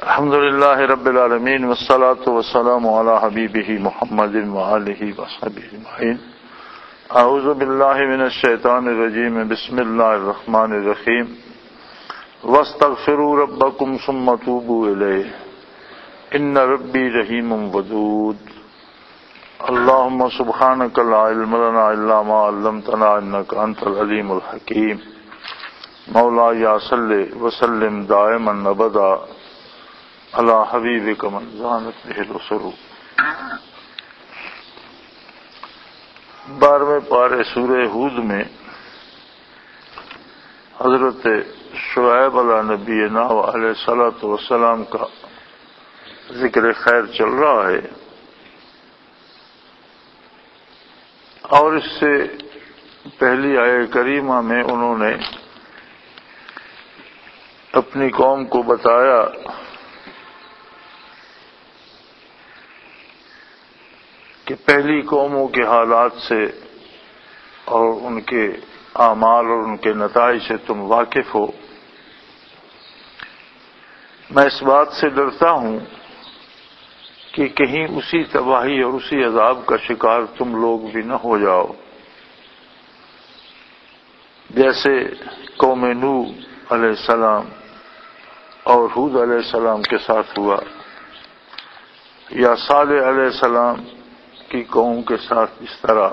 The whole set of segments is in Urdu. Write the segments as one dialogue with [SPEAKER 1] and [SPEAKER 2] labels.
[SPEAKER 1] الحمد للہ رب العالمین والصلاة والسلام علی حبیبہ محمد وآلہ وصحبہ اجمعین. اعوذ باللہ من الشیطان الرجیم. بسم اللہ الرحمن الرحیم. واستغفروا ربکم ثم توبوا الیہ ان ربی رحیم ودود. اللہم سبحانک لا علم لنا الا ما علمتنا انک انت العلیم الحکیم. مولاي صل وسلم دائما ابدا علی حبیبک من زانت به الرسل. 12ویں پارے سورہ ہود میں حضرت شعیب علیہ نبینا علیہ الصلوۃ والسلام کا ذکر خیر چل رہا ہے، اور اس سے پہلی آیہ کریمہ میں انہوں نے اپنی قوم کو بتایا کہ پہلی قوموں کے حالات سے اور ان کے اعمال اور ان کے نتائج سے تم واقف ہو. میں اس بات سے ڈرتا ہوں کہ کہیں اسی تباہی اور اسی عذاب کا شکار تم لوگ بھی نہ ہو جاؤ جیسے قوم نوح علیہ السلام اور ہود علیہ السلام کے ساتھ ہوا، یا صالح علیہ السلام کی قوم کے ساتھ اس طرح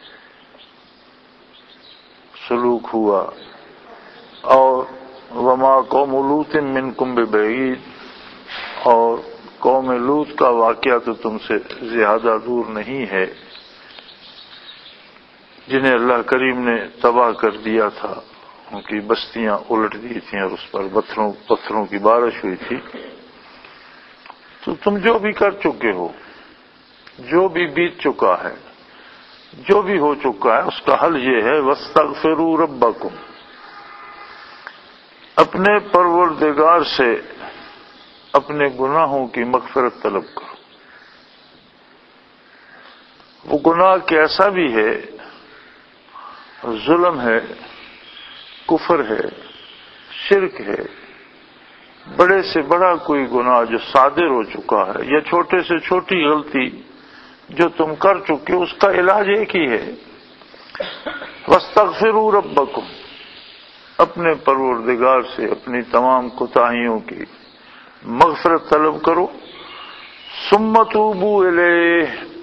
[SPEAKER 1] سلوک ہوا. اور وما قوم لوط منکم ببعید، اور قوم لوط کا واقعہ تو تم سے زیادہ دور نہیں ہے، جنہیں اللہ کریم نے تباہ کر دیا تھا. ان کی بستیاں الٹ دی تھیں اور اس پر پتھروں کی بارش ہوئی تھی. تو تم جو بھی کر چکے ہو، جو بھی بیت چکا ہے، جو بھی ہو چکا ہے، اس کا حل یہ ہے واستغفروا ربکم، اپنے پروردگار سے اپنے گناہوں کی مغفرت طلب کرو. وہ گناہ کیسا بھی ہے، ظلم ہے، کفر ہے، شرک ہے، بڑے سے بڑا کوئی گناہ جو صادر ہو چکا ہے، یا چھوٹے سے چھوٹی غلطی جو تم کر چکے، اس کا علاج ایک ہی ہے، واستغفروا ربکم، اپنے پروردگار سے اپنی تمام کوتاہیوں کی مغفرت طلب کرو. ثم توبوا الیہ،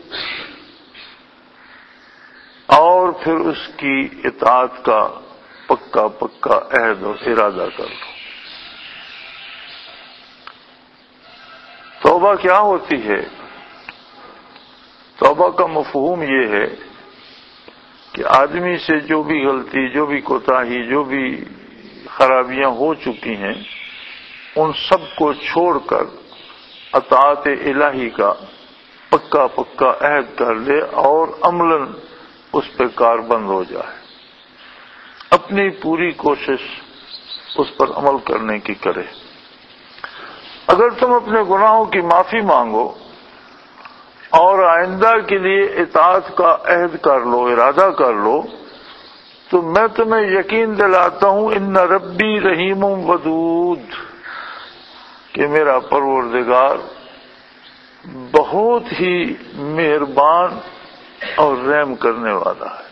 [SPEAKER 1] اور پھر اس کی اطاعت کا پکا عہد اور ارادہ کر لو. توبہ کیا ہوتی ہے؟ توبہ کا مفہوم یہ ہے کہ آدمی سے جو بھی غلطی، جو بھی کوتاہی، جو بھی خرابیاں ہو چکی ہیں، ان سب کو چھوڑ کر اطاعت الہی کا پکا عہد کر لے اور عملاً اس پہ کاربند ہو جائے، اپنی پوری کوشش اس پر عمل کرنے کی کرے. اگر تم اپنے گناہوں کی معافی مانگو اور آئندہ کے لیے اطاعت کا عہد کر لو، ارادہ کر لو، تو میں تمہیں یقین دلاتا ہوں ان ربی رحیم ودود، کہ میرا پروردگار بہت ہی مہربان اور رحم کرنے والا ہے.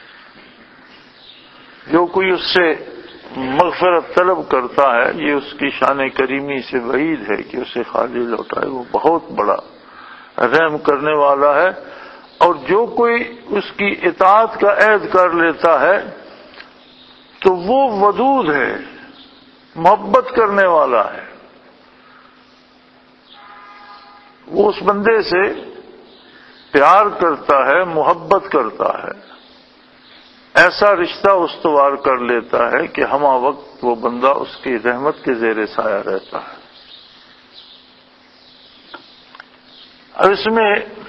[SPEAKER 1] جو کوئی اس سے مغفرت طلب کرتا ہے، یہ اس کی شان کریمی سے وعید ہے کہ اسے خالی لوٹائے. وہ بہت بڑا رحم کرنے والا ہے. اور جو کوئی اس کی اطاعت کا عہد کر لیتا ہے تو وہ ودود ہے، محبت کرنے والا ہے. وہ اس بندے سے پیار کرتا ہے، محبت کرتا ہے، ایسا رشتہ استوار کر لیتا ہے کہ ہمہ وقت وہ بندہ اس کی رحمت کے زیر سایہ رہتا ہے. اب اس میں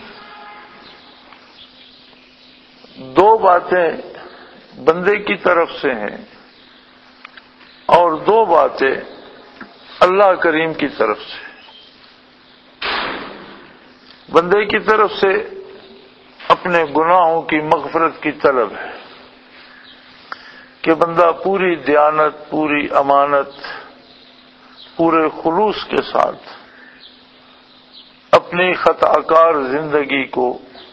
[SPEAKER 1] دو باتیں بندے کی طرف سے ہیں اور دو باتیں اللہ کریم کی طرف سے. بندے کی طرف سے اپنے گناہوں کی مغفرت کی طلب ہے کہ بندہ پوری دیانت، پوری امانت، پورے خلوص کے ساتھ اپنی خطا کار زندگی کو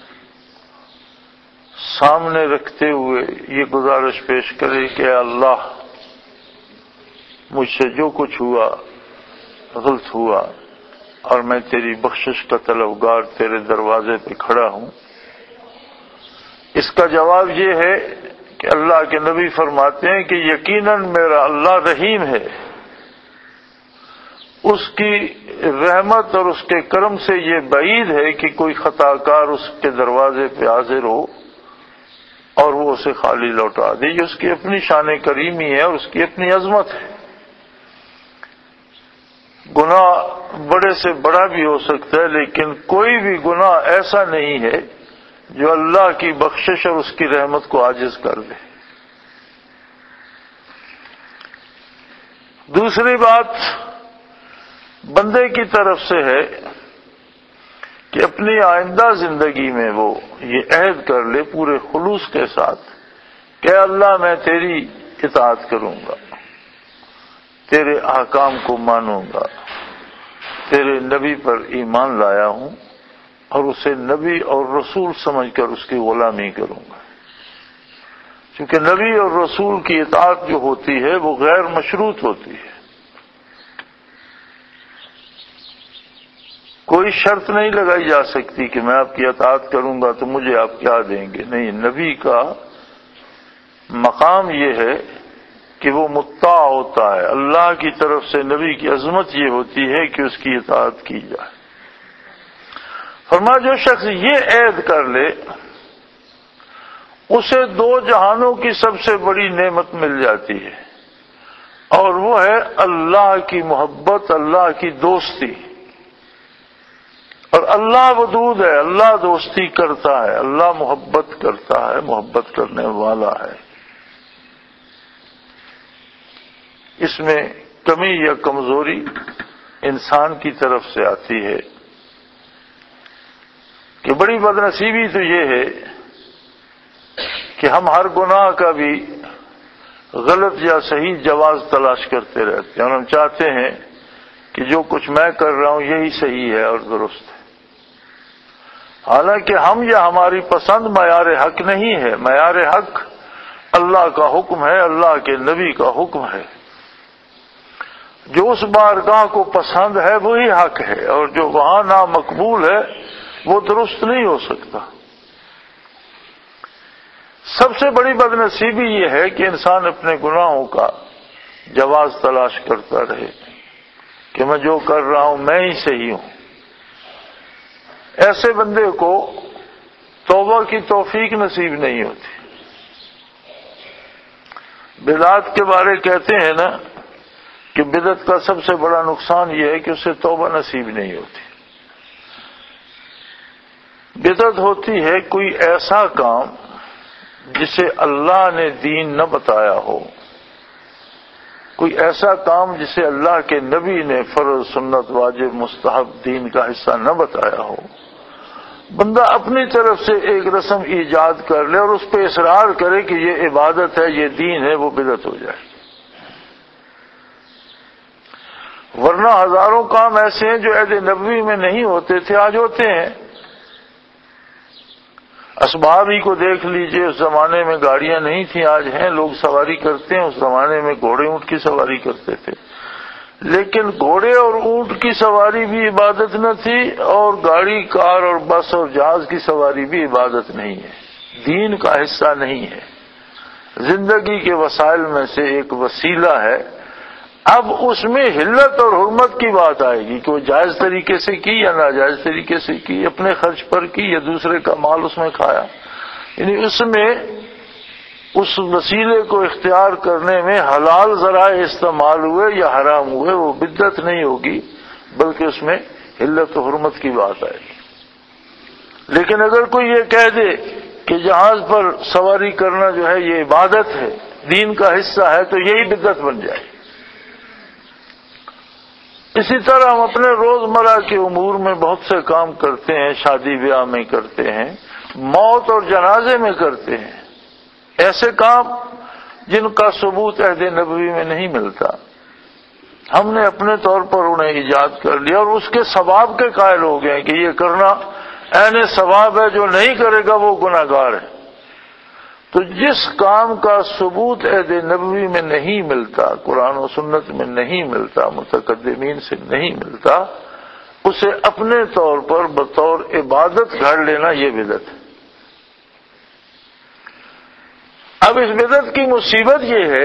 [SPEAKER 1] سامنے رکھتے ہوئے یہ گزارش پیش کرے کہ اے اللہ، مجھ سے جو کچھ ہوا غلط ہوا، اور میں تیری بخشش کا طلبگار تیرے دروازے پہ کھڑا ہوں۔ اس کا جواب یہ ہے کہ اللہ کے نبی فرماتے ہیں کہ یقیناً میرا اللہ رحیم ہے، اس کی رحمت اور اس کے کرم سے یہ بعید ہے کہ کوئی خطا کار اس کے دروازے پہ حاضر ہو اور وہ اسے خالی لوٹا دے۔ یہ اس کی اپنی شان کریمی ہے اور اس کی اپنی عظمت ہے۔ گناہ بڑے سے بڑا بھی ہو سکتا ہے، لیکن کوئی بھی گناہ ایسا نہیں ہے جو اللہ کی بخشش اور اس کی رحمت کو عاجز کر دے۔ دوسری بات بندے کی طرف سے ہے کہ اپنی آئندہ زندگی میں وہ یہ عہد کر لے پورے خلوص کے ساتھ کہ اللہ میں تیری اطاعت کروں گا، تیرے احکام کو مانوں گا، تیرے نبی پر ایمان لایا ہوں اور اسے نبی اور رسول سمجھ کر اس کی غلامی کروں گا۔ کیونکہ نبی اور رسول کی اطاعت جو ہوتی ہے وہ غیر مشروط ہوتی ہے، کوئی شرط نہیں لگائی جا سکتی کہ میں آپ کی اطاعت کروں گا تو مجھے آپ کیا دیں گے۔ نہیں، نبی کا مقام یہ ہے کہ وہ مطاع ہوتا ہے، اللہ کی طرف سے نبی کی عظمت یہ ہوتی ہے کہ اس کی اطاعت کی جائے۔ فرمایا جو شخص یہ عہد کر لے اسے دو جہانوں کی سب سے بڑی نعمت مل جاتی ہے، اور وہ ہے اللہ کی محبت، اللہ کی دوستی۔ اور اللہ ودود ہے، اللہ دوستی کرتا ہے، اللہ محبت کرتا ہے، محبت کرنے والا ہے۔ اس میں کمی یا کمزوری انسان کی طرف سے آتی ہے کہ بڑی بدنصیبی تو یہ ہے کہ ہم ہر گناہ کا بھی غلط یا صحیح جواز تلاش کرتے رہتے ہیں، اور ہم چاہتے ہیں کہ جو کچھ میں کر رہا ہوں یہی صحیح ہے اور درست ہے، حالانکہ ہم یا ہماری پسند معیار حق نہیں ہے۔ معیار حق اللہ کا حکم ہے، اللہ کے نبی کا حکم ہے۔ جو اس بارگاہ کو پسند ہے وہی حق ہے، اور جو وہاں نامقبول ہے وہ درست نہیں ہو سکتا۔ سب سے بڑی بدنصیبی یہ ہے کہ انسان اپنے گناہوں کا جواز تلاش کرتا رہے کہ میں جو کر رہا ہوں میں ہی صحیح ہوں۔ ایسے بندے کو توبہ کی توفیق نصیب نہیں ہوتی۔ بدعت کے بارے کہتے ہیں نا کہ بدعت کا سب سے بڑا نقصان یہ ہے کہ اسے توبہ نصیب نہیں ہوتی۔ بدعت ہوتی ہے کوئی ایسا کام جسے اللہ نے دین نہ بتایا ہو، کوئی ایسا کام جسے اللہ کے نبی نے فرض، سنت، واجب، مستحب دین کا حصہ نہ بتایا ہو۔ بندہ اپنی طرف سے ایک رسم ایجاد کر لے اور اس پہ اصرار کرے کہ یہ عبادت ہے، یہ دین ہے، وہ بدعت ہو جائے۔ ورنہ ہزاروں کام ایسے ہیں جو عہد نبوی میں نہیں ہوتے تھے، آج ہوتے ہیں۔ اسباب ہی کو دیکھ لیجئے، اس زمانے میں گاڑیاں نہیں تھیں، آج ہیں، لوگ سواری کرتے ہیں۔ اس زمانے میں گھوڑے اونٹ کی سواری کرتے تھے، لیکن گھوڑے اور اونٹ کی سواری بھی عبادت نہ تھی، اور گاڑی، کار اور بس اور جہاز کی سواری بھی عبادت نہیں ہے، دین کا حصہ نہیں ہے، زندگی کے وسائل میں سے ایک وسیلہ ہے۔ اب اس میں حلت اور حرمت کی بات آئے گی کہ وہ جائز طریقے سے کی یا ناجائز طریقے سے کی، اپنے خرچ پر کی یا دوسرے کا مال اس میں کھایا، یعنی اس میں اس وسیلے کو اختیار کرنے میں حلال ذرائع استعمال ہوئے یا حرام ہوئے، وہ بدعت نہیں ہوگی، بلکہ اس میں حلت و حرمت کی بات آئے گی۔ لیکن اگر کوئی یہ کہہ دے کہ جہاز پر سواری کرنا جو ہے یہ عبادت ہے، دین کا حصہ ہے، تو یہی بدعت بن جائے۔ اسی طرح ہم اپنے روزمرہ کے امور میں بہت سے کام کرتے ہیں، شادی بیاہ میں کرتے ہیں، موت اور جنازے میں کرتے ہیں، ایسے کام جن کا ثبوت عہد نبوی میں نہیں ملتا۔ ہم نے اپنے طور پر انہیں ایجاد کر لیا اور اس کے ثواب کے قائل ہو گئے کہ یہ کرنا عین ثواب ہے، جو نہیں کرے گا وہ گناہگار ہے۔ تو جس کام کا ثبوت عہد نبوی میں نہیں ملتا، قرآن و سنت میں نہیں ملتا، متقدمین سے نہیں ملتا، اسے اپنے طور پر بطور عبادت گھڑ لینا یہ بدعت ہے۔ اب اس بدعت کی مصیبت یہ ہے،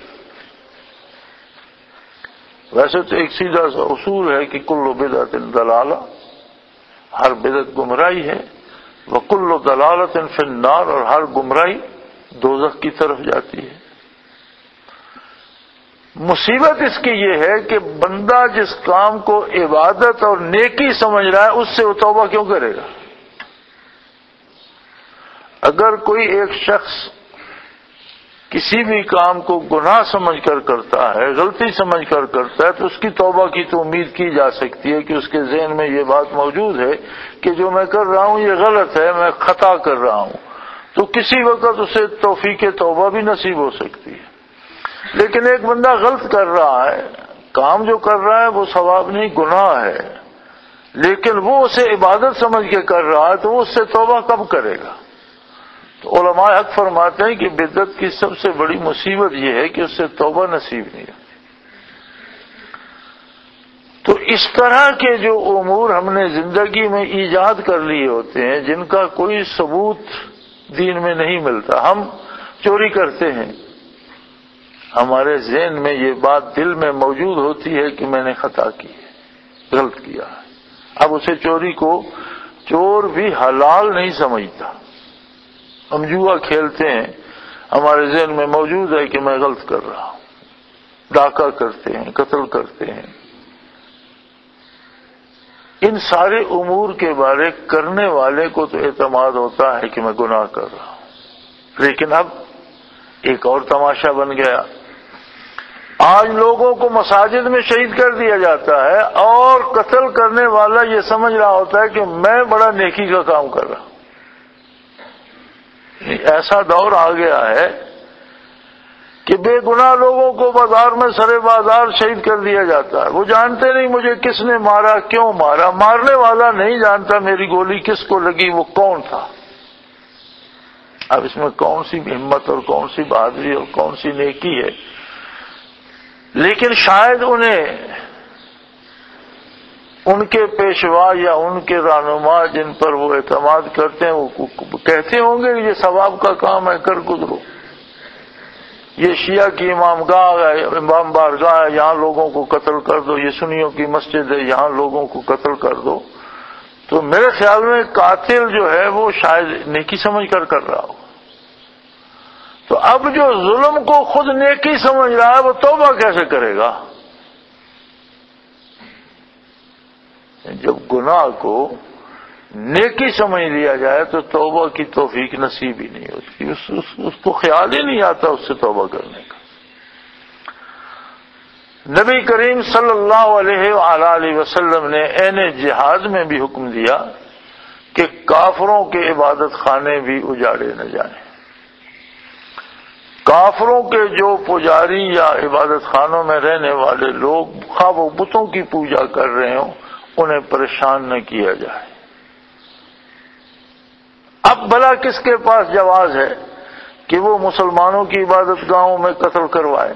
[SPEAKER 1] ویسے تو ایک سیدھا سا اصول ہے کہ کل بدعت ضلالہ، ہر بدعت گمراہی ہے، وکل ضلالۃ فی النار، اور ہر گمراہی دوزخ کی طرف جاتی ہے۔ مصیبت اس کی یہ ہے کہ بندہ جس کام کو عبادت اور نیکی سمجھ رہا ہے اس سے وہ توبہ کیوں کرے گا؟ اگر کوئی ایک شخص کسی بھی کام کو گناہ سمجھ کر کرتا ہے، غلطی سمجھ کر کرتا ہے، تو اس کی توبہ کی تو امید کی جا سکتی ہے کہ اس کے ذہن میں یہ بات موجود ہے کہ جو میں کر رہا ہوں یہ غلط ہے، میں خطا کر رہا ہوں، تو کسی وقت اسے توفیق توبہ بھی نصیب ہو سکتی ہے۔ لیکن ایک بندہ غلط کر رہا ہے، کام جو کر رہا ہے وہ ثواب نہیں گناہ ہے، لیکن وہ اسے عبادت سمجھ کے کر رہا ہے، تو وہ اس سے توبہ کب کرے گا؟ تو علماء حق فرماتے ہیں کہ بدعت کی سب سے بڑی مصیبت یہ ہے کہ اس سے توبہ نصیب نہیں ہوتی۔ تو اس طرح کے جو امور ہم نے زندگی میں ایجاد کر لیے ہوتے ہیں، جن کا کوئی ثبوت دین میں نہیں ملتا، ہم چوری کرتے ہیں، ہمارے ذہن میں یہ بات دل میں موجود ہوتی ہے کہ میں نے خطا کی ہے، غلط کیا ہے، اب اسے چوری کو چور بھی حلال نہیں سمجھتا، ہم جوا کھیلتے ہیں، ہمارے ذہن میں موجود ہے کہ میں غلط کر رہا ہوں، ڈاکہ کرتے ہیں، قتل کرتے ہیں، ان سارے امور کے بارے کرنے والے کو تو اعتماد ہوتا ہے کہ میں گناہ کر رہا ہوں۔ لیکن اب ایک اور تماشا بن گیا، آج لوگوں کو مساجد میں شہید کر دیا جاتا ہے اور قتل کرنے والا یہ سمجھ رہا ہوتا ہے کہ میں بڑا نیکی کا کام کر رہا ہوں۔ ایسا دور آ گیا ہے کہ بے گناہ لوگوں کو بازار میں سرے بازار شہید کر دیا جاتا ہے، وہ جانتے نہیں مجھے کس نے مارا، کیوں مارا، مارنے والا نہیں جانتا میری گولی کس کو لگی، وہ کون تھا۔ اب اس میں کون سی ہمت اور کون سی بہادری اور کون سی نیکی ہے؟ لیکن شاید انہیں ان کے پیشوا یا ان کے رہنما جن پر وہ اعتماد کرتے ہیں وہ کہتے ہوں گے کہ یہ ثواب کا کام ہے، کر گزرو، یہ شیعہ کی امام بارگاہ ہے، یہاں لوگوں کو قتل کر دو، یہ سنیوں کی مسجد ہے، یہاں لوگوں کو قتل کر دو۔ تو میرے خیال میں قاتل جو ہے وہ شاید نیکی سمجھ کر رہا ہو۔ تو اب جو ظلم کو خود نیکی سمجھ رہا ہے وہ توبہ کیسے کرے گا؟ جب گناہ کو نیکی سمجھ لیا جائے تو توبہ کی توفیق نصیب ہی نہیں ہوتی، اس کو خیال ہی نہیں آتا اس سے توبہ کرنے کا۔ نبی کریم صلی اللہ علیہ وآلہ وسلم نے عین جہاد میں بھی حکم دیا کہ کافروں کے عبادت خانے بھی اجاڑے نہ جائیں۔ کافروں کے جو پجاری یا عبادت خانوں میں رہنے والے لوگ خواہ وہ بتوں کی پوجا کر رہے ہوں، انہیں پریشان نہ کیا جائے۔ اب بھلا کس کے پاس جواز ہے کہ وہ مسلمانوں کی عبادت گاہوں میں قتل کروائے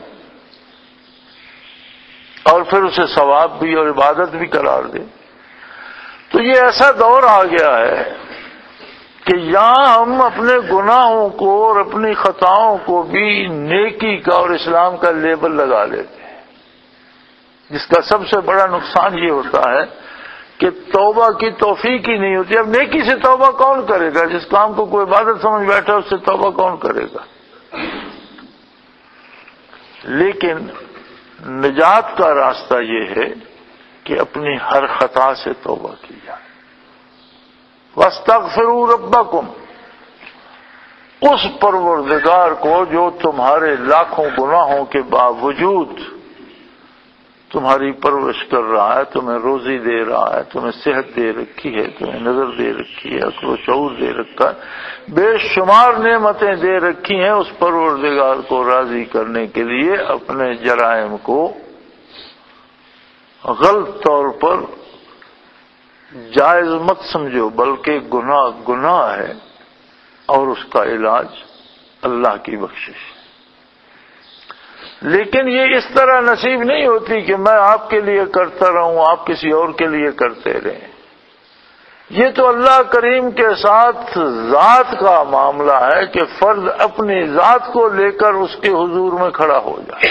[SPEAKER 1] اور پھر اسے ثواب بھی اور عبادت بھی قرار دے؟ تو یہ ایسا دور آ گیا ہے کہ یہاں ہم اپنے گناہوں کو اور اپنی خطاؤں کو بھی نیکی کا اور اسلام کا لیبل لگا لیتے ہیں، جس کا سب سے بڑا نقصان یہ ہوتا ہے کہ توبہ کی توفیق ہی نہیں ہوتی۔ اب نیکی سے توبہ کون کرے گا؟ جس کام کو کوئی عبادت سمجھ بیٹھا اس سے توبہ کون کرے گا؟ لیکن نجات کا راستہ یہ ہے کہ اپنی ہر خطا سے توبہ کی جائے۔ وَاسْتَغْفِرُوا رَبَّكُمْ، اس پروردگار کو جو تمہارے لاکھوں گناہوں کے باوجود تمہاری پرورش کر رہا ہے، تمہیں روزی دے رہا ہے، تمہیں صحت دے رکھی ہے، تمہیں نظر دے رکھی ہے، عقل و شعور دے رکھا ہے، بے شمار نعمتیں دے رکھی ہیں، اس پروردگار کو راضی کرنے کے لیے اپنے جرائم کو غلط طور پر جائز مت سمجھو، بلکہ گناہ ہے، اور اس کا علاج اللہ کی بخشش ہے۔ لیکن یہ اس طرح نصیب نہیں ہوتی کہ میں آپ کے لیے کرتا رہوں، آپ کسی اور کے لیے کرتے رہیں۔ یہ تو اللہ کریم کے ساتھ ذات کا معاملہ ہے کہ فرد اپنی ذات کو لے کر اس کے حضور میں کھڑا ہو جائے۔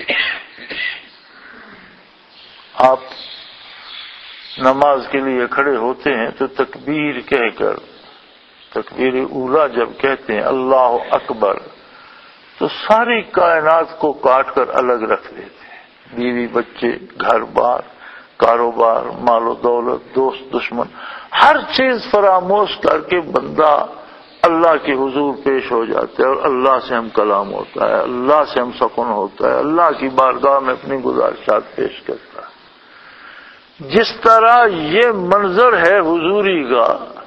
[SPEAKER 1] آپ نماز کے لیے کھڑے ہوتے ہیں تو تکبیر کہہ کر، تکبیر اولا جب کہتے ہیں اللہ اکبر، تو ساری کائنات کو کاٹ کر الگ رکھ دیتے ہیں، بیوی بچے، گھر بار، کاروبار، مال و دولت، دوست دشمن، ہر چیز فراموش کر کے بندہ اللہ کے حضور پیش ہو جاتا ہے، اور اللہ سے ہم کلام ہوتا ہے، اللہ سے ہم سکون ہوتا ہے، اللہ کی بارگاہ میں اپنی گزارشات پیش کرتا ہے۔ جس طرح یہ منظر ہے حضوری کا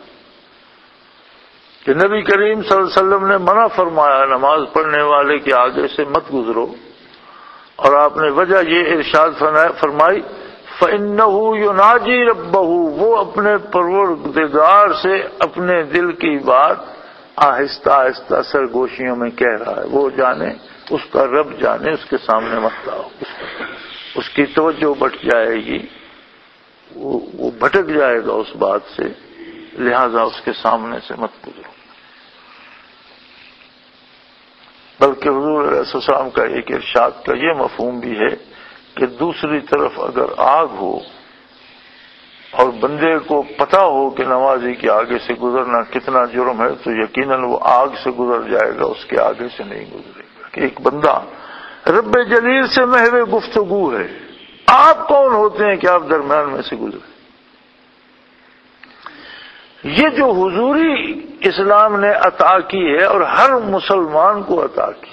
[SPEAKER 1] کہ نبی کریم صلی اللہ علیہ وسلم نے منع فرمایا نماز پڑھنے والے کے آگے سے مت گزرو، اور آپ نے وجہ یہ ارشاد فرمائی فَإِنَّهُ يُنَاجِي رَبَّهُ، وہ اپنے پروردگار سے اپنے دل کی بات آہستہ آہستہ سرگوشیوں میں کہہ رہا ہے، وہ جانے، اس کا رب جانے، اس کے سامنے مت آؤ، اس کی توجہ بٹ جائے گی، وہ بھٹک جائے گا اس بات سے، لہذا اس کے سامنے سے مت گزرو۔ بلکہ حضور علیہ السلام کا ایک ارشاد کا یہ مفہوم بھی ہے کہ دوسری طرف اگر آگ ہو اور بندے کو پتا ہو کہ نمازی کے آگے سے گزرنا کتنا جرم ہے، تو یقیناً وہ آگ سے گزر جائے گا، اس کے آگے سے نہیں گزرے گا۔ کہ ایک بندہ رب جلیل سے محو گفتگو ہے، آپ کون ہوتے ہیں کہ آپ درمیان میں سے گزرے؟ یہ جو حضوری اسلام نے عطا کی ہے اور ہر مسلمان کو عطا کی،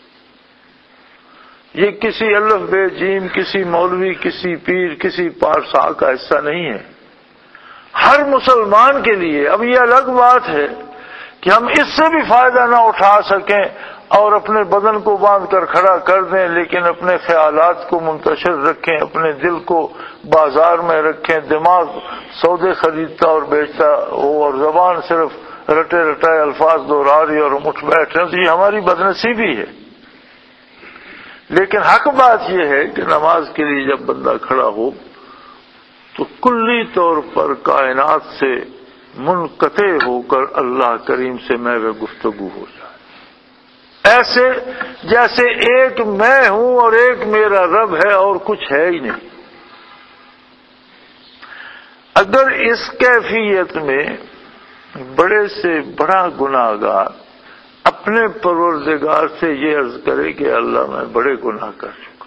[SPEAKER 1] یہ کسی الف بے جیم، کسی مولوی، کسی پیر، کسی پارسا کا حصہ نہیں ہے، ہر مسلمان کے لیے۔ اب یہ الگ بات ہے کہ ہم اس سے بھی فائدہ نہ اٹھا سکیں اور اپنے بدن کو باندھ کر کھڑا کر دیں، لیکن اپنے خیالات کو منتشر رکھیں، اپنے دل کو بازار میں رکھیں، دماغ سودے خریدتا اور بیچتا ہو اور زبان صرف رٹے رٹائے الفاظ دہرا رہی اور ہم اٹھ بیٹھے، تو یہ ہماری بدنصیبی ہے۔ لیکن حق بات یہ ہے کہ نماز کے لیے جب بندہ کھڑا ہو تو کلی طور پر کائنات سے منقطع ہو کر اللہ کریم سے محو گفتگو ہو جائے، ایسے جیسے ایک میں ہوں اور ایک میرا رب ہے اور کچھ ہے ہی نہیں۔ اگر اس کیفیت میں بڑے سے بڑا گناہگار اپنے پروردگار سے یہ عرض کرے کہ اللہ میں بڑے گناہ کر چکا،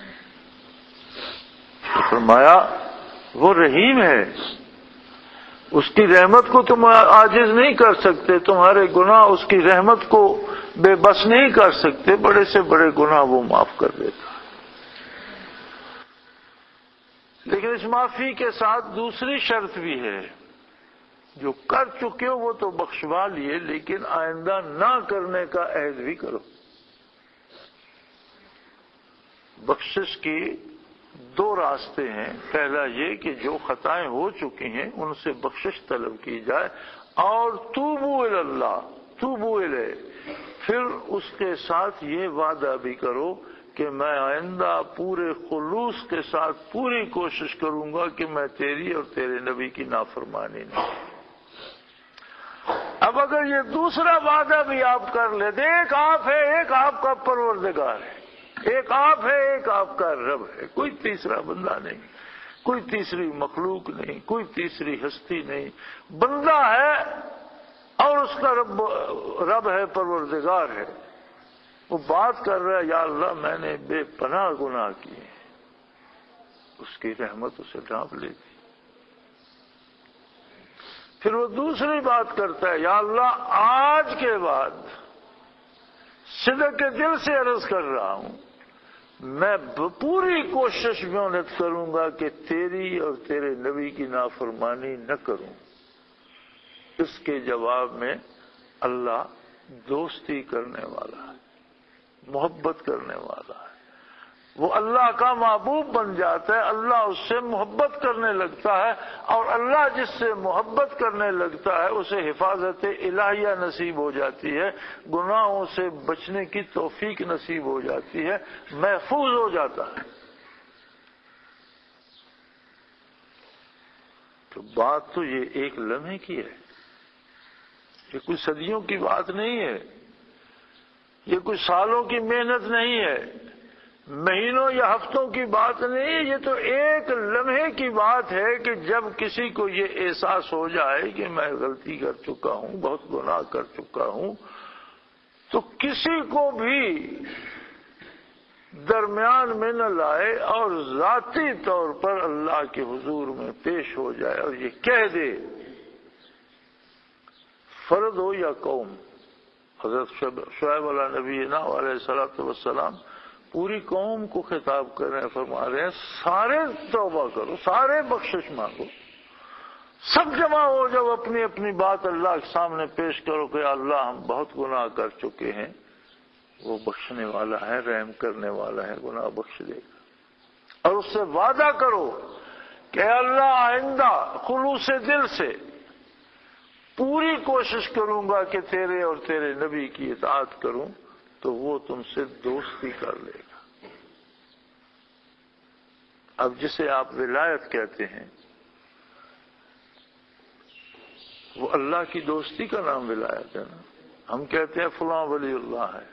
[SPEAKER 1] تو فرمایا وہ رحیم ہے، اس کی رحمت کو تم عاجز نہیں کر سکتے، تمہارے گناہ اس کی رحمت کو بے بس نہیں کر سکتے، بڑے سے بڑے گناہ وہ معاف کر دیتا ہے۔ لیکن اس معافی کے ساتھ دوسری شرط بھی ہے، جو کر چکے ہو وہ تو بخشوا لیے، لیکن آئندہ نہ کرنے کا عہد بھی کرو۔ بخشش کی دو راستے ہیں، پہلا یہ کہ جو خطائیں ہو چکی ہیں ان سے بخشش طلب کی جائے، اور توبوا الی اللہ، توبوا الیہ، پھر اس کے ساتھ یہ وعدہ بھی کرو کہ میں آئندہ پورے خلوص کے ساتھ پوری کوشش کروں گا کہ میں تیری اور تیرے نبی کی نافرمانی نہیں۔ اب اگر یہ دوسرا وعدہ بھی آپ کر لیتے، ایک آپ ہے، ایک آپ کا پروردگار ہے، ایک آپ ہے، ایک آپ کا رب ہے، کوئی تیسرا بندہ نہیں، کوئی تیسری مخلوق نہیں، کوئی تیسری ہستی نہیں، بندہ ہے اور اس کا رب ہے، پروردگار ہے۔ وہ بات کر رہا ہے یا اللہ میں نے بے پناہ گناہ کیے، اس کی رحمت اسے ڈھانپ لیتی۔ پھر وہ دوسری بات کرتا ہے، یا اللہ آج کے بعد صدق کے دل سے عرض کر رہا ہوں، میں پوری کوشش محنت کروں گا کہ تیری اور تیرے نبی کی نافرمانی نہ کروں۔ اس کے جواب میں اللہ دوستی کرنے والا ہے، محبت کرنے والا ہے، وہ اللہ کا محبوب بن جاتا ہے، اللہ اس سے محبت کرنے لگتا ہے، اور اللہ جس سے محبت کرنے لگتا ہے اسے حفاظت الہیہ نصیب ہو جاتی ہے، گناہوں سے بچنے کی توفیق نصیب ہو جاتی ہے، محفوظ ہو جاتا ہے۔ تو بات تو یہ ایک لمحے کی ہے، یہ کوئی صدیوں کی بات نہیں ہے، یہ کوئی سالوں کی محنت نہیں ہے، مہینوں یا ہفتوں کی بات نہیں، یہ تو ایک لمحے کی بات ہے کہ جب کسی کو یہ احساس ہو جائے کہ میں غلطی کر چکا ہوں، بہت گناہ کر چکا ہوں، تو کسی کو بھی درمیان میں نہ لائے اور ذاتی طور پر اللہ کے حضور میں پیش ہو جائے اور یہ کہہ دے، فرد ہو یا قوم۔ حضرت شعیب علیہ نبینا علیہ الصلوۃ والسلام پوری قوم کو خطاب کر رہے ہیں، فرما رہے ہیں سارے توبہ کرو، سارے بخشش مانگو، سب جمع ہو جاؤ، اپنی اپنی بات اللہ کے سامنے پیش کرو کہ اللہ ہم بہت گناہ کر چکے ہیں، وہ بخشنے والا ہے، رحم کرنے والا ہے، گناہ بخش دے گا، اور اس سے وعدہ کرو کہ اللہ آئندہ خلوص دل سے پوری کوشش کروں گا کہ تیرے اور تیرے نبی کی اطاعت کروں، تو وہ تم سے دوستی کر لے گا۔ اب جسے آپ ولایت کہتے ہیں، وہ اللہ کی دوستی کا نام ولایت ہے نا۔ ہم کہتے ہیں فلاں ولی اللہ ہے،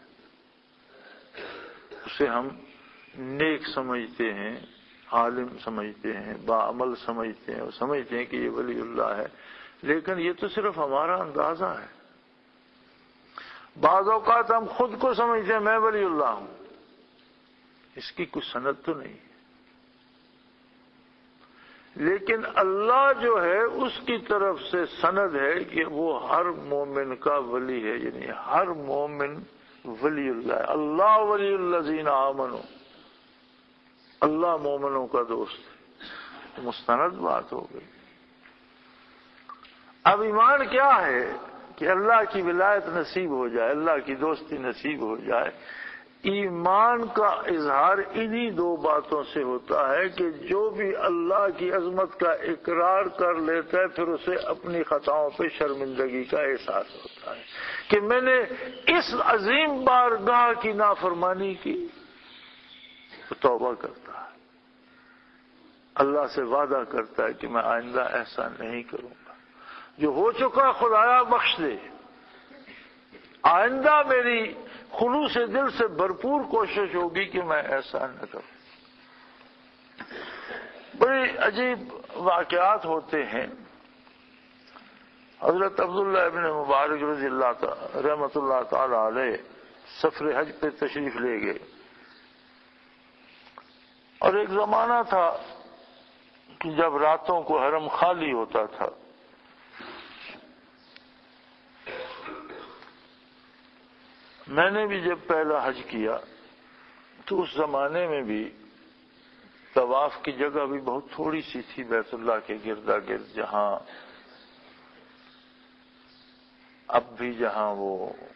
[SPEAKER 1] اسے ہم نیک سمجھتے ہیں، عالم سمجھتے ہیں، باعمل سمجھتے ہیں، اور سمجھتے ہیں کہ یہ ولی اللہ ہے، لیکن یہ تو صرف ہمارا اندازہ ہے۔ بعض اوقات ہم خود کو سمجھتے ہیں میں ولی اللہ ہوں، اس کی کوئی سند تو نہیں، لیکن اللہ جو ہے اس کی طرف سے سند ہے کہ وہ ہر مومن کا ولی ہے، یعنی ہر مومن ولی اللہ ہے۔ اللہ ولی الذین آمنوا، اللہ مومنوں کا دوست ہے، مستند بات ہو گئی۔ اب ایمان کیا ہے کہ اللہ کی ولایت نصیب ہو جائے، اللہ کی دوستی نصیب ہو جائے۔ ایمان کا اظہار انہی دو باتوں سے ہوتا ہے کہ جو بھی اللہ کی عظمت کا اقرار کر لیتا ہے پھر اسے اپنی خطاؤں پہ شرمندگی کا احساس ہوتا ہے کہ میں نے اس عظیم بارگاہ کی نافرمانی کی، تو توبہ کرتا ہے، اللہ سے وعدہ کرتا ہے کہ میں آئندہ ایسا نہیں کروں گا، جو ہو چکا خدایا بخش دے، آئندہ میری خلوص دل سے بھرپور کوشش ہوگی کہ میں ایسا نہ کروں۔ بڑی عجیب واقعات ہوتے ہیں۔ حضرت عبداللہ ابن مبارک رضی اللہ رحمۃ اللہ تعالی علیہ سفر حج پہ تشریف لے گئے، اور ایک زمانہ تھا کہ جب راتوں کو حرم خالی ہوتا تھا، میں نے بھی جب پہلا حج کیا تو اس زمانے میں بھی طواف کی جگہ بھی بہت تھوڑی سی تھی بیت اللہ کے گردا گرد، جہاں اب بھی جہاں وہ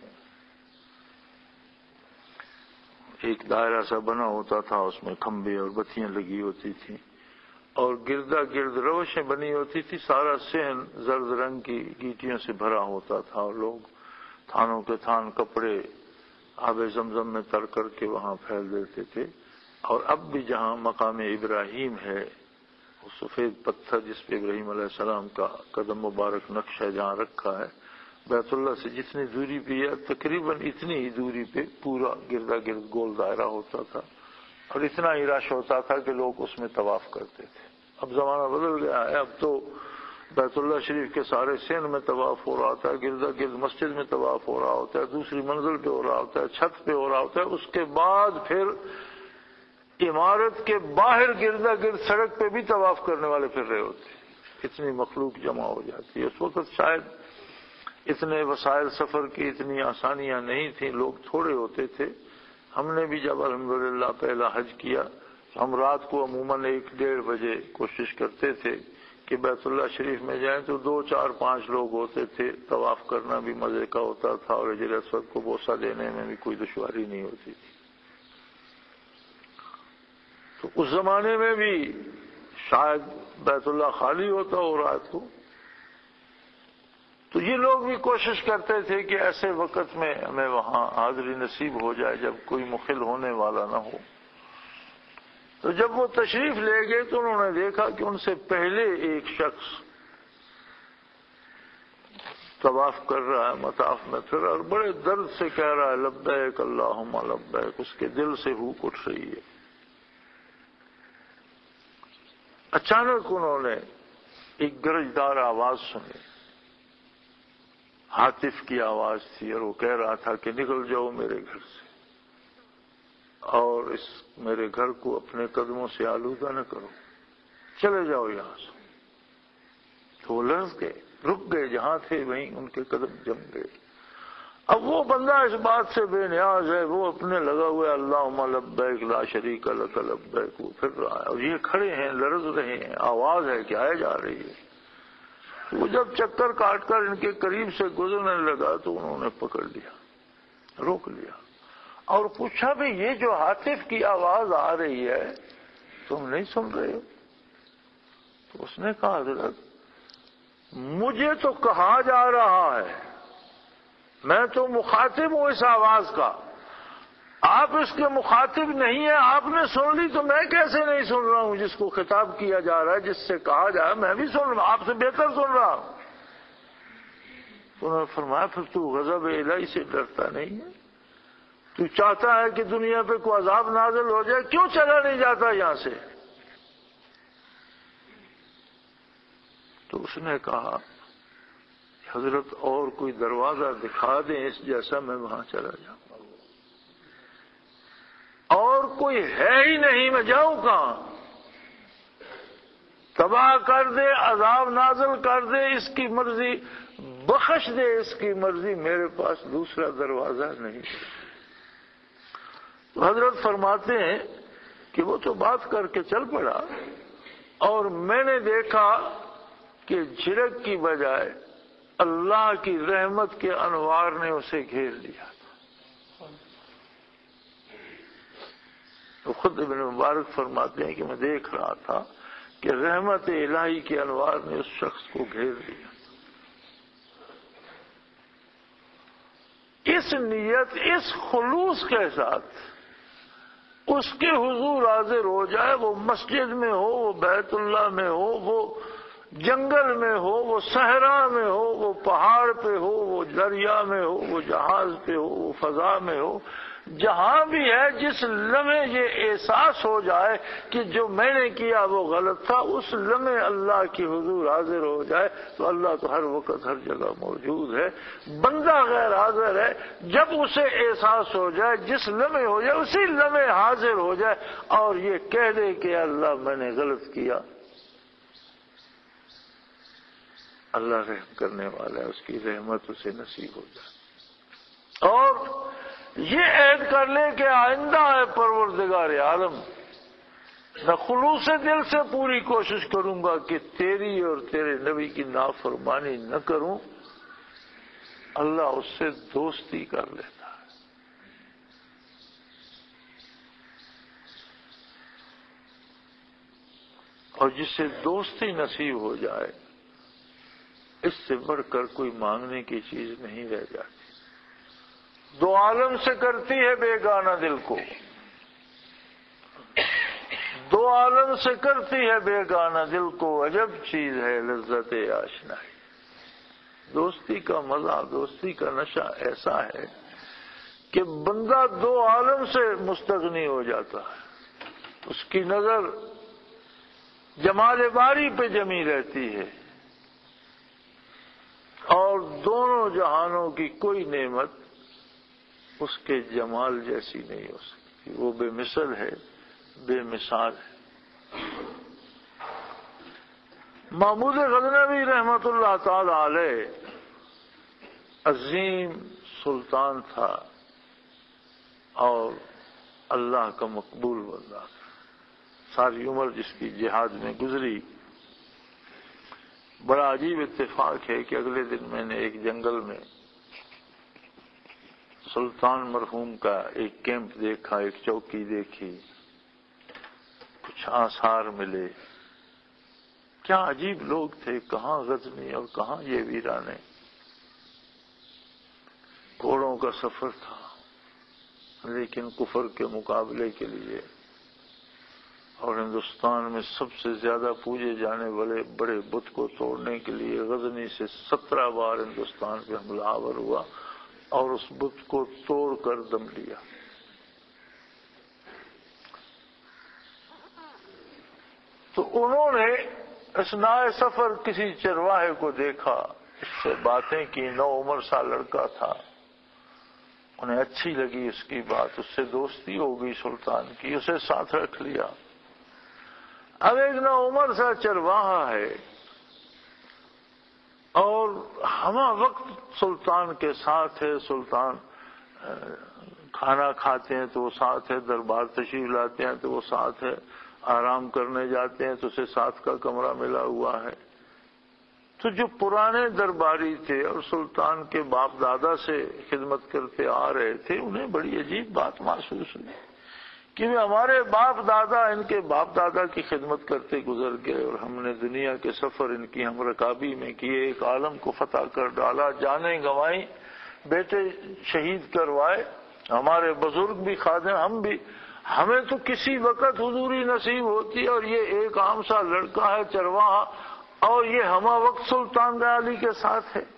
[SPEAKER 1] ایک دائرہ سا بنا ہوتا تھا، اس میں کھمبے اور بتیاں لگی ہوتی تھیں، اور گردا گرد روشیں بنی ہوتی تھی، سارا صحن زرد رنگ کی گیٹیوں سے بھرا ہوتا تھا، اور لوگ تھانوں کے تھان کپڑے آب زمزم میں تر کر کے وہاں پھیل دیتے تھے۔ اور اب بھی جہاں مقام ابراہیم ہے، وہ سفید پتھر جس پہ ابراہیم علیہ السلام کا قدم مبارک نقش ہے جہاں رکھا ہے، بیت اللہ سے جتنی دوری پہ ہے تقریباً اتنی ہی دوری پہ پورا گردا گرد گول دائرہ ہوتا تھا، اور اتنا ہی رش ہوتا تھا کہ لوگ اس میں طواف کرتے تھے۔ اب زمانہ بدل گیا ہے، اب تو بیت اللہ شریف کے سارے صحن میں طواف ہو رہا ہوتا ہے، گردا گرد مسجد میں طواف ہو رہا ہوتا ہے، دوسری منزل پہ ہو رہا ہوتا ہے، چھت پہ ہو رہا ہوتا ہے، اس کے بعد پھر عمارت کے باہر گردا گرد سڑک پہ بھی طواف کرنے والے پھر رہے ہوتے ہیں، اتنی مخلوق جمع ہو جاتی ہے۔ اس وقت شاید اتنے وسائل سفر کی اتنی آسانیاں نہیں تھیں، لوگ تھوڑے ہوتے تھے۔ ہم نے بھی جب الحمدللہ پہلا حج کیا، ہم رات کو عموماً 1-1:30 بجے کوشش کرتے تھے کہ بیت اللہ شریف میں جائیں تو 2, 4, 5 لوگ ہوتے تھے، طواف کرنا بھی مزے کا ہوتا تھا، اور حجر اسود کو بوسہ دینے میں بھی کوئی دشواری نہیں ہوتی تھی۔ اس زمانے میں بھی شاید بیت اللہ خالی ہوتا ہو رات کو، تو یہ لوگ بھی کوشش کرتے تھے کہ ایسے وقت میں ہمیں وہاں حاضری نصیب ہو جائے جب کوئی مخل ہونے والا نہ ہو۔ تو جب وہ تشریف لے گئے تو انہوں نے دیکھا کہ ان سے پہلے ایک شخص طواف کر رہا ہے مطاف میں پھر، اور بڑے درد سے کہہ رہا ہے لبیک اللہم لبیک، اس کے دل سے ہوک اٹھ رہی ہے۔ اچانک انہوں نے ایک گرجدار آواز سنی، ہاتف کی آواز تھی، اور وہ کہہ رہا تھا کہ نکل جاؤ میرے گھر سے، اور اس میرے گھر کو اپنے قدموں سے آلودہ نہ کرو، چلے جاؤ یہاں سے۔ تو وہ لرز گئے، رک گئے جہاں تھے، وہیں ان کے قدم جم گئے۔ اب وہ بندہ اس بات سے بے نیاز ہے، وہ اپنے لگا ہوا ہے اللہم لبیک لا شریک لک لبیک، وہ پھر رہا ہے، اور یہ کھڑے ہیں لرز رہے ہیں، آواز ہے کہ آئے جا رہی ہے۔ وہ جب چکر کاٹ کر ان کے قریب سے گزرنے لگا تو انہوں نے پکڑ لیا، روک لیا، اور پوچھا بھی یہ جو ہاتف کی آواز آ رہی ہے تم نہیں سن رہے ہو؟ تو اس نے کہا حضرت مجھے تو کہا جا رہا ہے، میں تو مخاطب ہوں اس آواز کا، آپ اس کے مخاطب نہیں ہیں، آپ نے سن لی تو میں کیسے نہیں سن رہا ہوں؟ جس کو خطاب کیا جا رہا ہے، جس سے کہا جا رہا ہے، میں بھی سن رہا ہوں، آپ سے بہتر سن رہا ہوں۔ تو انہوں نے فرمایا پھر تو غضب الہی سے ڈرتا نہیں ہے؟ تو چاہتا ہے کہ دنیا پہ کوئی عذاب نازل ہو جائے، کیوں چلا نہیں جاتا یہاں سے؟ تو اس نے کہا حضرت اور کوئی دروازہ دکھا دیں اس جیسا، میں وہاں چلا جاؤں، اور کوئی ہے ہی نہیں، میں جاؤں کہاں؟ تباہ کر دے، عذاب نازل کر دے، اس کی مرضی، بخش دے اس کی مرضی، میرے پاس دوسرا دروازہ نہیں۔ تو حضرت فرماتے ہیں کہ وہ تو بات کر کے چل پڑا، اور میں نے دیکھا کہ جھڑک کی بجائے اللہ کی رحمت کے انوار نے اسے گھیر لیا۔ تو خود ابن مبارک فرماتے ہیں کہ میں دیکھ رہا تھا کہ رحمت الہی کے انوار نے اس شخص کو گھیر لیا۔ اس نیت، اس خلوص کے ساتھ اس کے حضور حاضر ہو جائے، وہ مسجد میں ہو، وہ بیت اللہ میں ہو، وہ جنگل میں ہو، وہ صحرا میں ہو، وہ پہاڑ پہ ہو، وہ دریا میں ہو، وہ جہاز پہ ہو، وہ فضا میں ہو، جہاں بھی ہے، جس لمحے یہ احساس ہو جائے کہ جو میں نے کیا وہ غلط تھا، اس لمحے اللہ کی حضور حاضر ہو جائے تو اللہ تو ہر وقت ہر جگہ موجود ہے، بندہ غیر حاضر ہے۔ جب اسے احساس ہو جائے، جس لمحے ہو جائے، اسی لمحے حاضر ہو جائے اور یہ کہہ دے کہ اللہ میں نے غلط کیا، اللہ رحم کرنے والا ہے، اس کی رحمت اسے نصیب ہو جائے، اور یہ عہد کر لے کہ آئندہ ہے پروردگار عالم، میں خلوص دل سے پوری کوشش کروں گا کہ تیری اور تیرے نبی کی نافرمانی نہ کروں۔ اللہ اس سے دوستی کر لیتا ہے۔ اور جس سے دوستی نصیب ہو جائے، اس سے بڑھ کر کوئی مانگنے کی چیز نہیں رہ جاتی۔ دو عالم سے کرتی ہے بیگانہ دل کو، دو عالم سے کرتی ہے بیگانہ دل کو، عجب چیز ہے لذت آشنائی۔ دوستی کا مزہ، دوستی کا نشہ ایسا ہے کہ بندہ دو عالم سے مستغنی ہو جاتا ہے، اس کی نظر جمال باری پہ جمی رہتی ہے، اور دونوں جہانوں کی کوئی نعمت اس کے جمال جیسی نہیں ہو سکتی، وہ بے مثل ہے، بے مثال ہے۔ محمود غزنوی رحمت اللہ تعالی علیہ عظیم سلطان تھا اور اللہ کا مقبول بندہ تھا، ساری عمر جس کی جہاد میں گزری۔ بڑا عجیب اتفاق ہے کہ اگلے دن میں نے ایک جنگل میں سلطان مرحوم کا ایک کیمپ دیکھا، ایک چوکی دیکھی، کچھ آثار ملے. کیا عجیب لوگ تھے، کہاں غزنی اور کہاں یہ ویرانے. گھوڑوں کا سفر تھا، لیکن کفر کے مقابلے کے لیے. اور ہندوستان میں سب سے زیادہ پوجے جانے والے بڑے بت کو توڑنے کے لیے غزنی سے 17 بار ہندوستان پہ حملہ آور ہوا اور اس بت کو توڑ کر دم لیا. تو انہوں نے اثناء سفر کسی چرواہے کو دیکھا، اس سے باتیں کی. 9 عمر سا لڑکا تھا، انہیں اچھی لگی اس کی بات، اس سے دوستی ہو گئی سلطان کی، اسے ساتھ رکھ لیا. اب ایک 9 عمر سا چرواہا ہے اور ہمہ وقت سلطان کے ساتھ ہے. سلطان کھانا کھاتے ہیں تو وہ ساتھ ہے، دربار تشریف لاتے ہیں تو وہ ساتھ ہے، آرام کرنے جاتے ہیں تو اسے ساتھ کا کمرہ ملا ہوا ہے. تو جو پرانے درباری تھے اور سلطان کے باپ دادا سے خدمت کرتے آ رہے تھے، انہیں بڑی عجیب بات محسوس ہوئی کہ ہمارے باپ دادا ان کے باپ دادا کی خدمت کرتے گزر گئے اور ہم نے دنیا کے سفر ان کی ہم رکابی میں کیے، ایک عالم کو فتح کر ڈالا، جانیں گنوائیں، بیٹے شہید کروائے، ہمارے بزرگ بھی خادم، ہم بھی. ہمیں تو کسی وقت حضوری نصیب ہوتی ہے اور یہ ایک عام سا لڑکا ہے چرواہا اور یہ ہمہ وقت سلطان علی کے ساتھ ہے.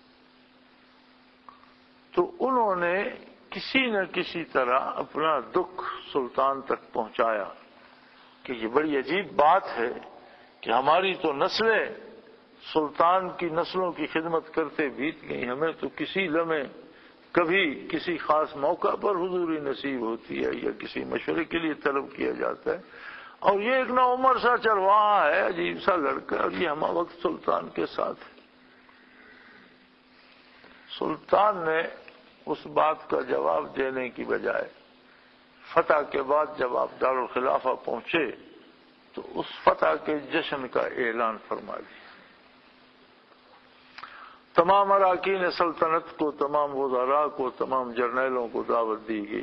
[SPEAKER 1] تو انہوں نے کسی نہ کسی طرح اپنا دکھ سلطان تک پہنچایا کہ یہ بڑی عجیب بات ہے کہ ہماری تو نسلیں سلطان کی نسلوں کی خدمت کرتے بیت گئی، ہمیں تو کسی لمحے کبھی کسی خاص موقع پر حضوری نصیب ہوتی ہے یا کسی مشورے کے لیے طلب کیا جاتا ہے، اور یہ ایک 9 عمر سا چرواہا ہے، عجیب سا لڑکا، اور یہ ہمہ وقت سلطان کے ساتھ ہے. سلطان نے اس بات کا جواب دینے کی بجائے فتح کے بعد جب آپ دارالخلافہ پہنچے تو اس فتح کے جشن کا اعلان فرما دیا. تمام اراکین سلطنت کو، تمام وزراء کو، تمام جرنیلوں کو دعوت دی گئی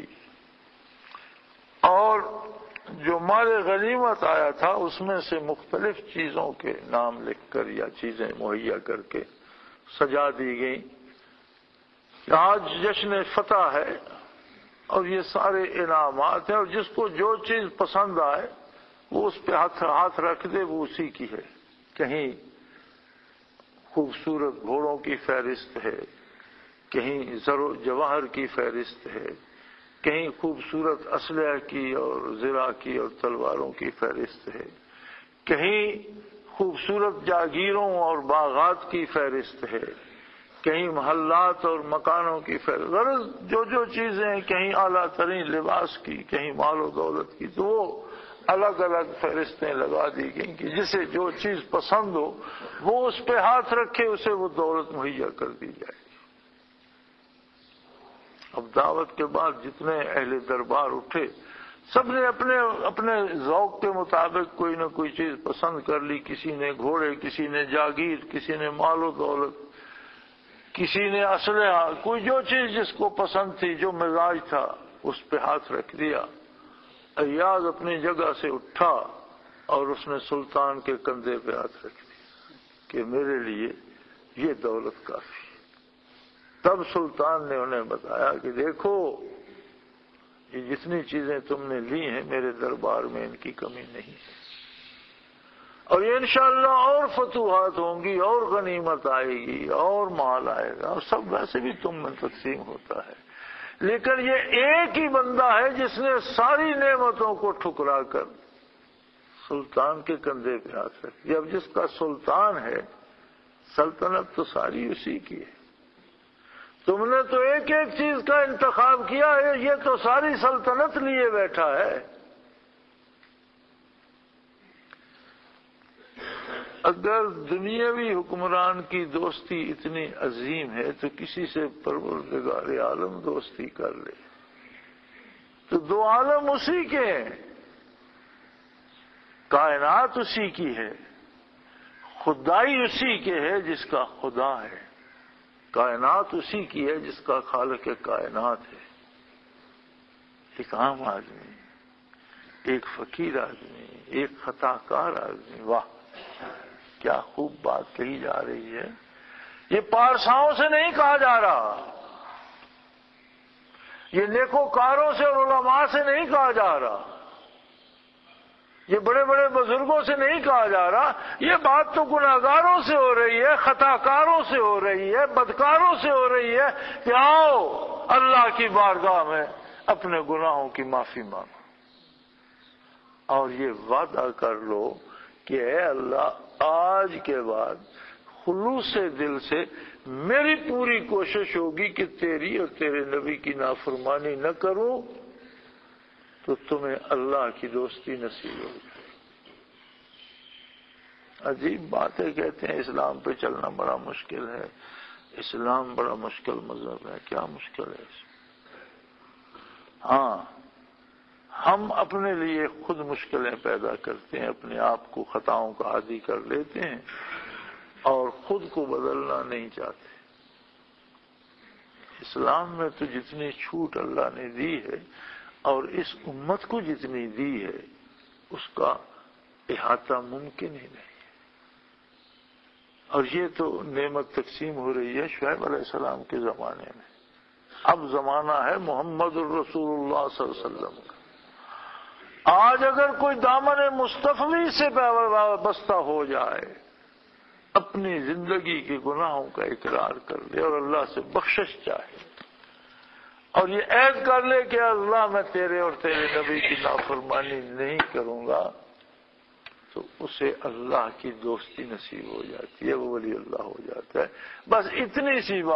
[SPEAKER 1] اور جو مال غنیمت آیا تھا اس میں سے مختلف چیزوں کے نام لکھ کر یا چیزیں مہیا کر کے سجا دی گئی. آج جشن فتح ہے اور یہ سارے انعامات ہیں اور جس کو جو چیز پسند آئے وہ اس پہ ہاتھ رکھ دے، وہ اسی کی ہے. کہیں خوبصورت گھوڑوں کی فہرست ہے، کہیں زر و جواہر کی فہرست ہے، کہیں خوبصورت اسلحہ کی اور زرہ کی اور تلواروں کی فہرست ہے، کہیں خوبصورت جاگیروں اور باغات کی فہرست ہے، کہیں محلات اور مکانوں کی فہرست، غرض جو چیزیں، کہیں اعلیٰ ترین لباس کی، کہیں مال و دولت کی، تو وہ الگ الگ فہرستیں لگا دی گئیں کہ جسے جو چیز پسند ہو وہ اس پہ ہاتھ رکھے، اسے وہ دولت مہیا کر دی جائے. اب دعوت کے بعد جتنے اہل دربار اٹھے سب نے اپنے اپنے ذوق کے مطابق کوئی نہ کوئی چیز پسند کر لی. کسی نے گھوڑے، کسی نے جاگیر، کسی نے مال و دولت، کسی نے اسلحہ، کوئی جو چیز جس کو پسند تھی، جو مزاج تھا، اس پہ ہاتھ رکھ دیا. ایاز اپنی جگہ سے اٹھا اور اس نے سلطان کے کندھے پہ ہاتھ رکھ دیا کہ میرے لیے یہ دولت کافی. تب سلطان نے انہیں بتایا کہ دیکھو یہ جتنی چیزیں تم نے لی ہیں میرے دربار میں ان کی کمی نہیں ہے، اور یہ انشاءاللہ اور فتوحات ہوں گی اور غنیمت آئے گی اور مال آئے گا، اور سب ویسے بھی تم میں تقسیم ہوتا ہے. لیکن یہ ایک ہی بندہ ہے جس نے ساری نعمتوں کو ٹھکرا کر سلطان کے کندھے پہ ہاتھ رکھ دیا. اب جس کا سلطان ہے سلطنت تو ساری اسی کی ہے. تم نے تو ایک ایک چیز کا انتخاب کیا ہے، یہ تو ساری سلطنت لیے بیٹھا ہے. اگر دنیاوی حکمران کی دوستی اتنی عظیم ہے تو کسی سے پروردگار عالم دوستی کر لے. تو 2 عالم اسی کے ہیں، کائنات اسی کی ہے، خدائی اسی کے ہے جس کا خدا ہے، کائنات اسی کی ہے جس کا خالق کائنات ہے. ایک عام آدمی، ایک فقیر آدمی، ایک خطا کار آدمی، واہ کیا خوب بات کہی جا رہی ہے۔ یہ پارساؤں سے نہیں کہا جا رہا، یہ نیکوکاروں سے اور علماء سے نہیں کہا جا رہا، یہ بڑے بڑے بزرگوں سے نہیں کہا جا رہا، یہ بات تو گناہگاروں سے ہو رہی ہے، خطا کاروں سے ہو رہی ہے، بدکاروں سے ہو رہی ہے کہ آؤ اللہ کی بارگاہ میں اپنے گناہوں کی معافی مانگو اور یہ وعدہ کر لو کہ اے اللہ آج کے بعد خلوص دل سے میری پوری کوشش ہوگی کہ تیری اور تیرے نبی کی نافرمانی نہ کروں، تو تمہیں اللہ کی دوستی نصیب ہو جائے۔ عجیب باتیں کہتے ہیں اسلام پہ چلنا بڑا مشکل ہے، اسلام بڑا مشکل مذہب ہے، کیا مشکل ہے اس میں؟ ہاں ہم اپنے لیے خود مشکلیں پیدا کرتے ہیں، اپنے آپ کو خطاؤں کا عادی کر لیتے ہیں اور خود کو بدلنا نہیں چاہتے۔ اسلام میں تو جتنی چھوٹ اللہ نے دی ہے اور اس امت کو جتنی دی ہے اس کا احاطہ ممکن ہی نہیں ہے، اور یہ تو نعمت تقسیم ہو رہی ہے شعیب علیہ السلام کے زمانے میں۔ اب زمانہ ہے محمد الرسول اللہ صلی اللہ علیہ وسلم کا۔ آج اگر کوئی دامن مصطفی سے وابستہ ہو جائے، اپنی زندگی کے گناہوں کا اقرار کر لے اور اللہ سے بخشش چاہے اور یہ عہد کر لے کہ اللہ میں تیرے اور تیرے نبی کی نافرمانی نہیں کروں گا، تو اسے اللہ کی دوستی نصیب ہو جاتی ہے، وہ ولی اللہ ہو جاتا ہے۔ بس اتنی سی بات